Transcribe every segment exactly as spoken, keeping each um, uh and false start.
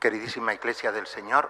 Queridísima Iglesia del Señor,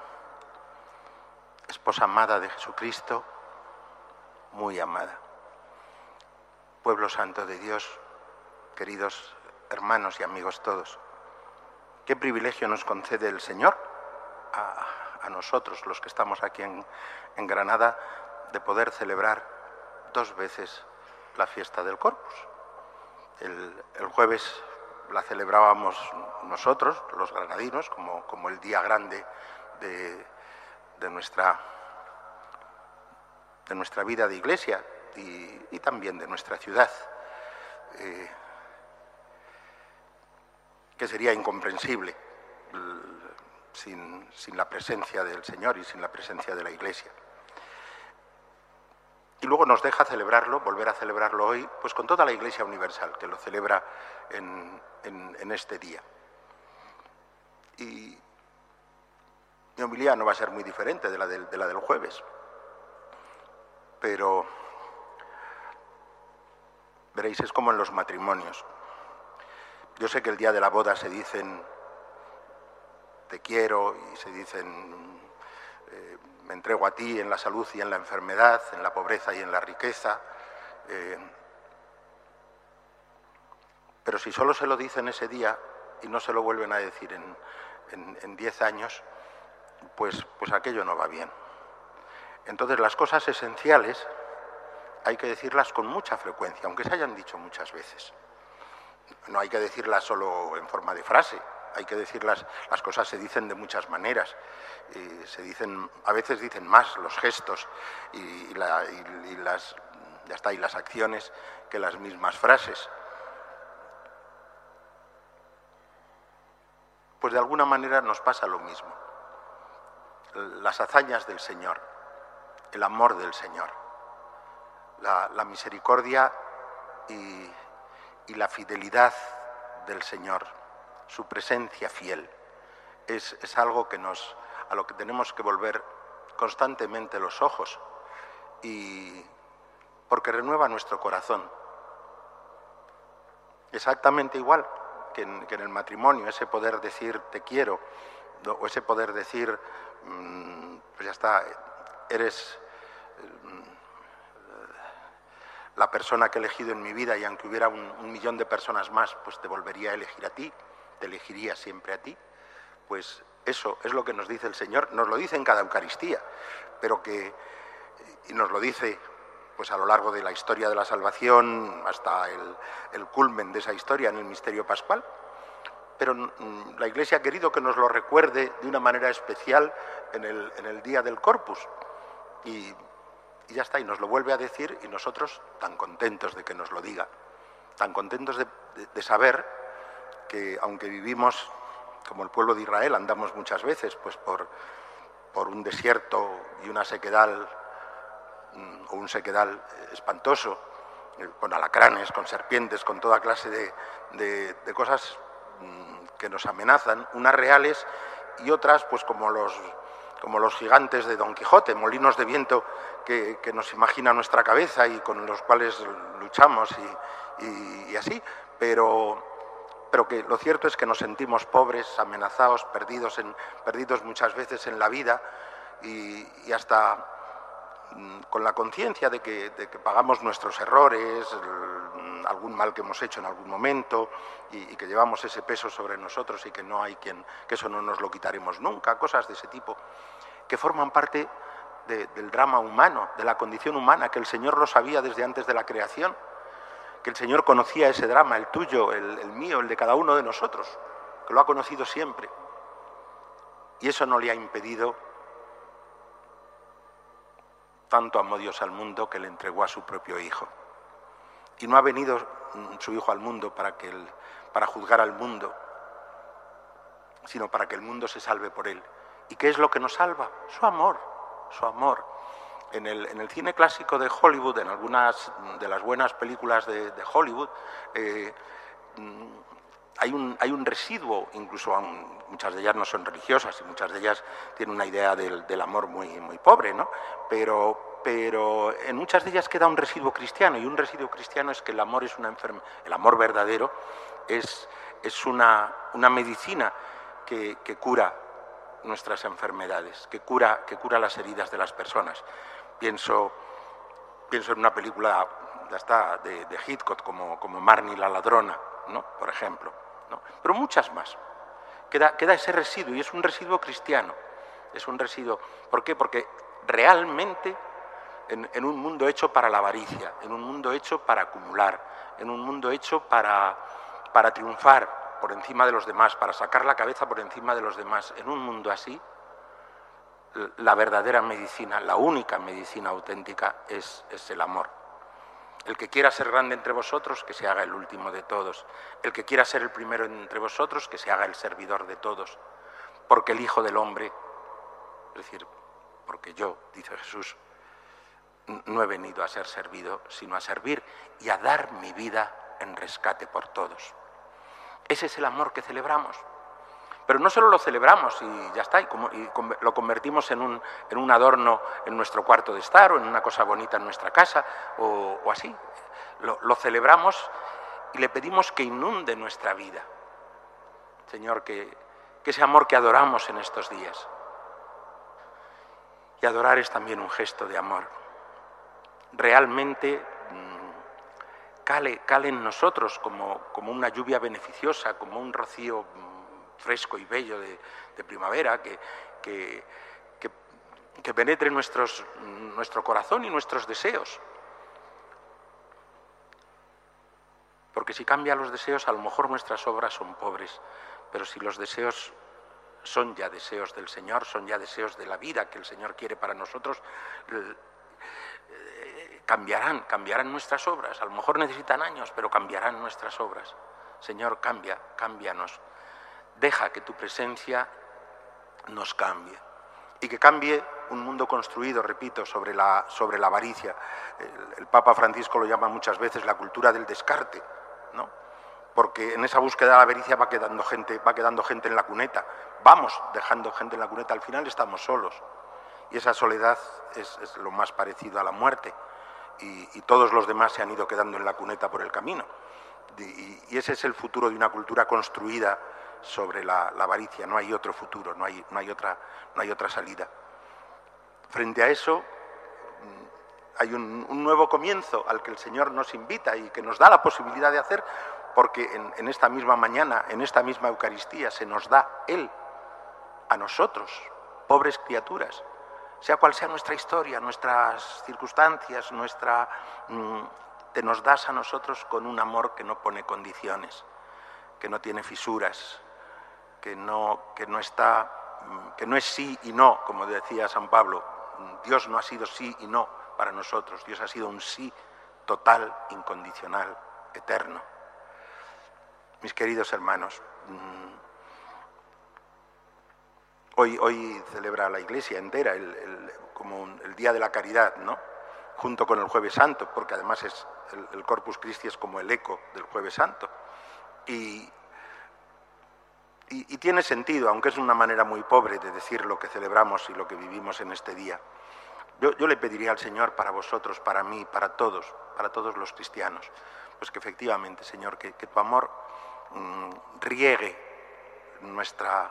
esposa amada de Jesucristo, muy amada, pueblo santo de Dios, queridos hermanos y amigos todos, qué privilegio nos concede el Señor a, a nosotros, los que estamos aquí en, en Granada, de poder celebrar dos veces la fiesta del Corpus. El, el jueves la celebrábamos nosotros, los granadinos, como, como el día grande de, de, nuestra, de nuestra vida de iglesia y, y también de nuestra ciudad, eh, que sería incomprensible sin, sin la presencia del Señor y sin la presencia de la iglesia. Y luego nos deja celebrarlo, volver a celebrarlo hoy, pues con toda la Iglesia Universal, que lo celebra en, en, en este día. Y mi homilía no va a ser muy diferente de la del, de la del jueves, pero veréis, es como en los matrimonios. Yo sé que el día de la boda se dicen te quiero y se dicen eh, me entrego a ti en la salud y en la enfermedad, en la pobreza y en la riqueza. Eh, pero si solo se lo dicen ese día y no se lo vuelven a decir en, en, en diez años, pues, pues aquello no va bien. Entonces las cosas esenciales hay que decirlas con mucha frecuencia, aunque se hayan dicho muchas veces. No hay que decirlas solo en forma de frase. Hay que decirlas, las cosas se dicen de muchas maneras, y se dicen, a veces dicen más los gestos y, y, la, y, y las, ya está, y las acciones que las mismas frases. Pues de alguna manera nos pasa lo mismo. Las hazañas del Señor, el amor del Señor, la, la misericordia y, y la fidelidad del Señor, su presencia fiel, es, es algo que nos, a lo que tenemos que volver constantemente los ojos, y porque renueva nuestro corazón. Exactamente igual que en, que en el matrimonio, ese poder decir te quiero, o ese poder decir, mmm, pues ya está, eres mmm, la persona que he elegido en mi vida, y aunque hubiera un, un millón de personas más, pues te volvería a elegir a ti, te elegiría siempre a ti. Pues eso es lo que nos dice el Señor, nos lo dice en cada Eucaristía, pero que, y nos lo dice pues a lo largo de la historia de la salvación, hasta el, el culmen de esa historia en el misterio pascual, pero mm, la Iglesia ha querido que nos lo recuerde de una manera especial en el, en el día del Corpus, y, y ya está, y nos lo vuelve a decir, y nosotros tan contentos de que nos lo diga, tan contentos de, de, de saber que aunque vivimos como el pueblo de Israel, andamos muchas veces pues por, por un desierto y una sequedal, o un sequedal espantoso, con alacranes, con serpientes, con toda clase de, de, de cosas que nos amenazan, unas reales y otras pues como los, como los gigantes de Don Quijote, molinos de viento que, que nos imagina nuestra cabeza y con los cuales luchamos y, y, y así, pero... pero que lo cierto es que nos sentimos pobres, amenazados, perdidos, en, perdidos muchas veces en la vida, y, y hasta mm, con la conciencia de que, de que pagamos nuestros errores, el, algún mal que hemos hecho en algún momento, y, y que llevamos ese peso sobre nosotros y que no hay quien, que eso no nos lo quitaremos nunca, cosas de ese tipo, que forman parte de, del drama humano, de la condición humana, que el Señor lo sabía desde antes de la creación, que el Señor conocía ese drama, el tuyo, el, el mío, el de cada uno de nosotros, que lo ha conocido siempre. Y eso no le ha impedido, tanto amó Dios al mundo que le entregó a su propio Hijo. Y no ha venido su Hijo al mundo para, que él, para juzgar al mundo, sino para que el mundo se salve por él. ¿Y qué es lo que nos salva? Su amor, su amor. En el, en el cine clásico de Hollywood, en algunas de las buenas películas de, de Hollywood, eh, hay, un, hay un residuo, incluso aun, muchas de ellas no son religiosas y muchas de ellas tienen una idea del, del amor muy, muy pobre, ¿no? Pero, pero en muchas de ellas queda un residuo cristiano, y un residuo cristiano es que el amor es una enfermedad, el amor verdadero es, es una, una medicina que, que cura nuestras enfermedades, que cura, que cura las heridas de las personas. Pienso, pienso en una película ya está, de, de Hitchcock, como, como Marnie la ladrona, ¿no? Por ejemplo, ¿no? Pero muchas más. Queda, queda ese residuo, y es un residuo cristiano. Es un residuo. ¿Por qué? Porque realmente en, en un mundo hecho para la avaricia, en un mundo hecho para acumular, en un mundo hecho para, para triunfar por encima de los demás, para sacar la cabeza por encima de los demás, en un mundo así, la verdadera medicina, la única medicina auténtica es, es el amor. El que quiera ser grande entre vosotros, que se haga el último de todos. El que quiera ser el primero entre vosotros, que se haga el servidor de todos. Porque el Hijo del Hombre, es decir, porque yo, dice Jesús, no he venido a ser servido, sino a servir y a dar mi vida en rescate por todos. Ese es el amor que celebramos. Pero no solo lo celebramos y ya está, y, como, y lo convertimos en un, en un adorno en nuestro cuarto de estar o en una cosa bonita en nuestra casa o, o así. Lo, lo celebramos y le pedimos que inunde nuestra vida. Señor, que, que ese amor que adoramos en estos días. Y adorar es también un gesto de amor. Realmente mmm, cale, cale en nosotros como, como una lluvia beneficiosa, como un rocío fresco y bello de, de primavera, que, que, que, que penetre nuestros, nuestro corazón y nuestros deseos. Porque si cambia los deseos, a lo mejor nuestras obras son pobres, pero si los deseos son ya deseos del Señor, son ya deseos de la vida que el Señor quiere para nosotros, cambiarán, cambiarán nuestras obras. A lo mejor necesitan años, pero cambiarán nuestras obras. Señor, cambia, cámbianos. Deja que tu presencia nos cambie y que cambie un mundo construido, repito, sobre la, sobre la avaricia. El, el Papa Francisco lo llama muchas veces la cultura del descarte, ¿no? Porque en esa búsqueda de la avaricia va quedando gente, va quedando gente en la cuneta. Vamos dejando gente en la cuneta, al final estamos solos. Y esa soledad es, es lo más parecido a la muerte. Y, y todos los demás se han ido quedando en la cuneta por el camino. Y, y ese es el futuro de una cultura construida sobre la, la avaricia. No hay otro futuro, no hay, no hay otra, no hay otra salida. Frente a eso, hay un, un nuevo comienzo al que el Señor nos invita y que nos da la posibilidad de hacer, porque en, en esta misma mañana, en esta misma Eucaristía, se nos da Él a nosotros, pobres criaturas, sea cual sea nuestra historia, nuestras circunstancias, nuestra, mmm, te nos das a nosotros con un amor que no pone condiciones, que no tiene fisuras, que no, que no está, que no es sí y no, como decía San Pablo. Dios no ha sido sí y no para nosotros, Dios ha sido un sí total, incondicional, eterno. Mis queridos hermanos, hoy, hoy celebra la Iglesia entera el, el, como un, el Día de la Caridad, ¿no? Junto con el Jueves Santo, porque además es el, el Corpus Christi es como el eco del Jueves Santo. Y Y, y tiene sentido, aunque es una manera muy pobre de decir lo que celebramos y lo que vivimos en este día. Yo, yo le pediría al Señor para vosotros, para mí, para todos, para todos los cristianos, pues que efectivamente, Señor, que, que tu amor mmm, riegue nuestra,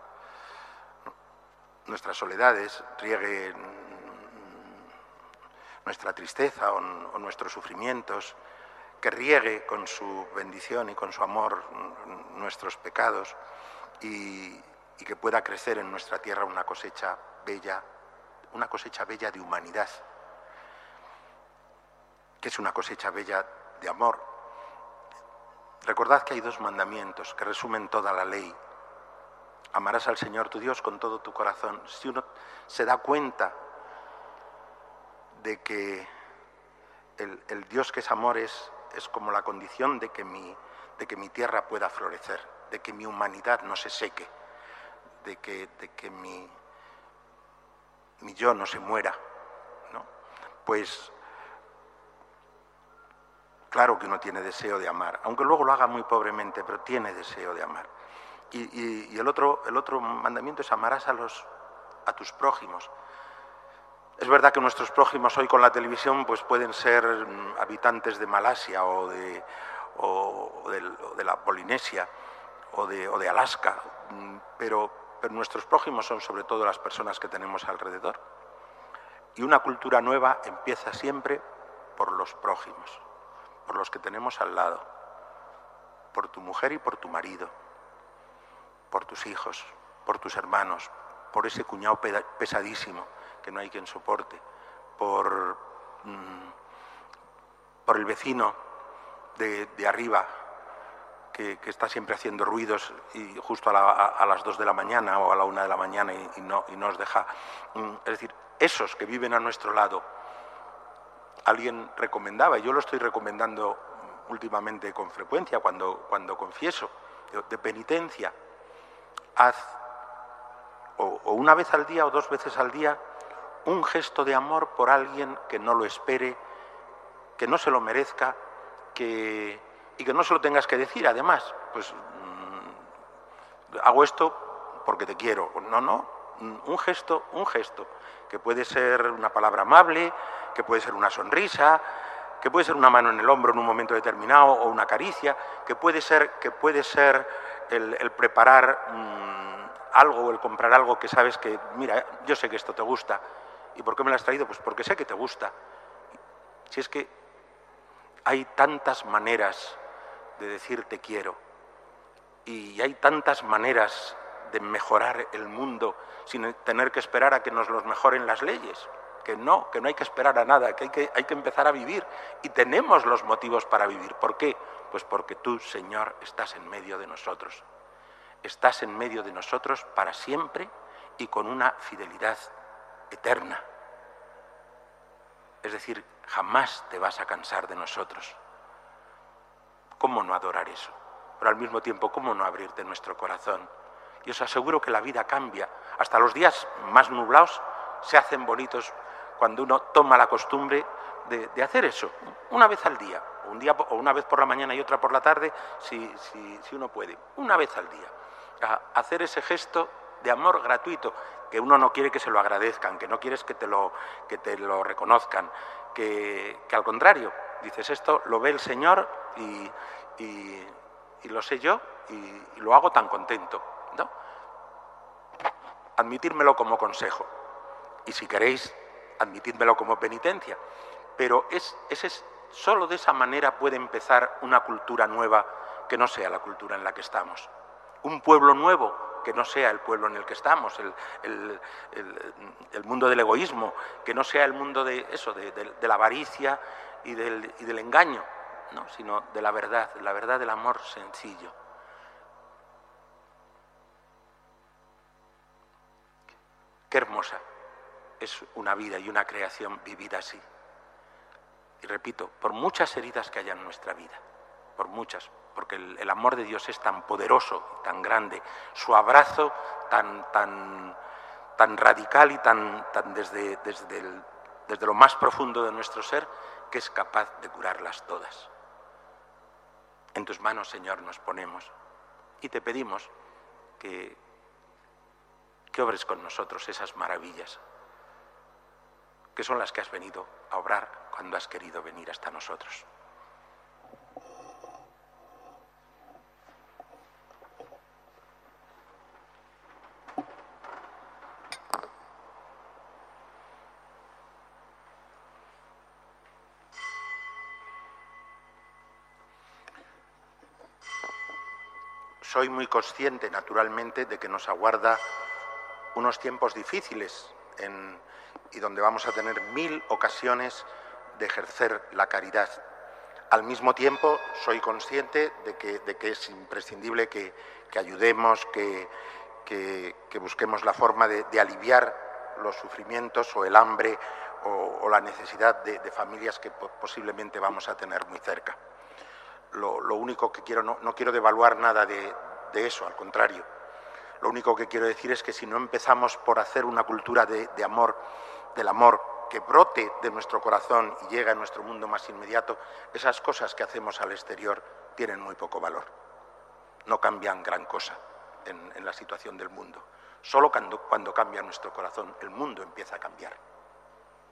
nuestras soledades, riegue mmm, nuestra tristeza o, o nuestros sufrimientos, que riegue con su bendición y con su amor nuestros pecados y, y que pueda crecer en nuestra tierra una cosecha bella, una cosecha bella de humanidad, que es una cosecha bella de amor. Recordad que hay dos mandamientos que resumen toda la ley. Amarás al Señor tu Dios con todo tu corazón. Si uno se da cuenta de que el, el Dios que es amor es es como la condición de que, mi, de que mi tierra pueda florecer, de que mi humanidad no se seque, de que, de que mi, mi yo no se muera, ¿no? Pues claro que uno tiene deseo de amar, aunque luego lo haga muy pobremente, pero tiene deseo de amar. Y, y, y el, otro, el otro mandamiento es amarás a, los, a tus prójimos. Es verdad que nuestros prójimos hoy con la televisión pues pueden ser habitantes de Malasia o de, o de, o de la Polinesia, o de, o de Alaska, pero, pero nuestros prójimos son sobre todo las personas que tenemos alrededor. Y una cultura nueva empieza siempre por los prójimos, por los que tenemos al lado, por tu mujer y por tu marido, por tus hijos, por tus hermanos, por ese cuñado pesadísimo que no hay quien soporte, por, mmm, por el vecino de, de arriba que, que está siempre haciendo ruidos y justo a, la, a, a las dos de la mañana o a la una de la mañana y, y, no, y nos deja. Mmm, es decir, esos que viven a nuestro lado. Alguien recomendaba, y yo lo estoy recomendando últimamente con frecuencia cuando, cuando confieso, de penitencia, haz o, o una vez al día o dos veces al día un gesto de amor por alguien que no lo espere, que no se lo merezca, que, y que no se lo tengas que decir. Además, pues mmm, hago esto porque te quiero. No, no, un gesto, un gesto, que puede ser una palabra amable, que puede ser una sonrisa, que puede ser una mano en el hombro en un momento determinado o una caricia, que puede ser, que puede ser el, el preparar mmm, algo o el comprar algo que sabes que, mira, yo sé que esto te gusta. ¿Y por qué me lo has traído? Pues porque sé que te gusta. Si es que hay tantas maneras de decir te quiero y hay tantas maneras de mejorar el mundo sin tener que esperar a que nos los mejoren las leyes. Que no, que no hay que esperar a nada, que hay que, hay que empezar a vivir. Y tenemos los motivos para vivir. ¿Por qué? Pues porque tú, Señor, estás en medio de nosotros. Estás en medio de nosotros para siempre y con una fidelidad eterna. Es decir, jamás te vas a cansar de nosotros. ¿Cómo no adorar eso? Pero al mismo tiempo, ¿cómo no abrirte nuestro corazón? Y os aseguro que la vida cambia. Hasta los días más nublados se hacen bonitos cuando uno toma la costumbre de, de hacer eso, una vez al día, o, un día, o una vez por la mañana y otra por la tarde, si, si, si uno puede, una vez al día. A hacer ese gesto de amor gratuito, que uno no quiere que se lo agradezcan, que no quieres que te lo, que te lo reconozcan, que, que al contrario, dices esto, lo ve el Señor y, y, y lo sé yo y, y lo hago tan contento, ¿no? Admitírmelo como consejo. Y si queréis, admitidmelo como penitencia. Pero es, es, es, solo de esa manera puede empezar una cultura nueva que no sea la cultura en la que estamos. Un pueblo nuevo que no sea el pueblo en el que estamos, el, el, el, el mundo del egoísmo, que no sea el mundo de eso, de, de, de la avaricia y del, y del engaño, no, sino de la verdad, la verdad del amor sencillo. Qué hermosa es una vida y una creación vivida así. Y repito, por muchas heridas que haya en nuestra vida, por muchas, porque el, el amor de Dios es tan poderoso, tan grande, su abrazo tan, tan, tan radical y tan, tan desde, desde, el, desde lo más profundo de nuestro ser, que es capaz de curarlas todas. En tus manos, Señor, nos ponemos y te pedimos que, que obres con nosotros esas maravillas, que son las que has venido a obrar cuando has querido venir hasta nosotros. Soy muy consciente, naturalmente, de que nos aguarda unos tiempos difíciles en, y donde vamos a tener mil ocasiones de ejercer la caridad. Al mismo tiempo, soy consciente de que, de que es imprescindible que, que ayudemos, que, que, que busquemos la forma de, de aliviar los sufrimientos o el hambre o, o la necesidad de, de familias que posiblemente vamos a tener muy cerca. Lo, lo único que quiero, no, no quiero devaluar nada de, de eso, al contrario. Lo único que quiero decir es que si no empezamos por hacer una cultura de, de amor, del amor que brote de nuestro corazón y llega a nuestro mundo más inmediato, esas cosas que hacemos al exterior tienen muy poco valor. No cambian gran cosa en, en la situación del mundo. Solo cuando, cuando cambia nuestro corazón, el mundo empieza a cambiar.